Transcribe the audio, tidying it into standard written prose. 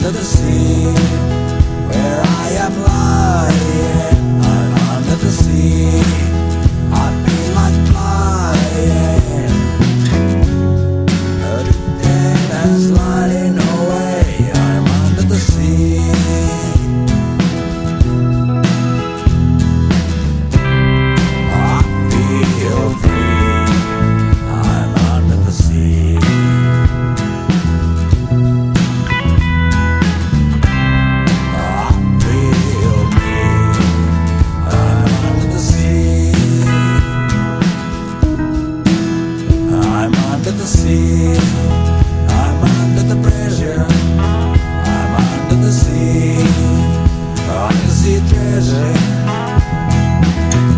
under the sea, where I am lying. I'm under the sea. I feel like flying, drifting and sliding away. I'm under the sea. I feel free. I'm under the sea. I feel free. I'm under the sea. I'm under the sea. I'm under the pressure. I'm under the sea. I can see treasure.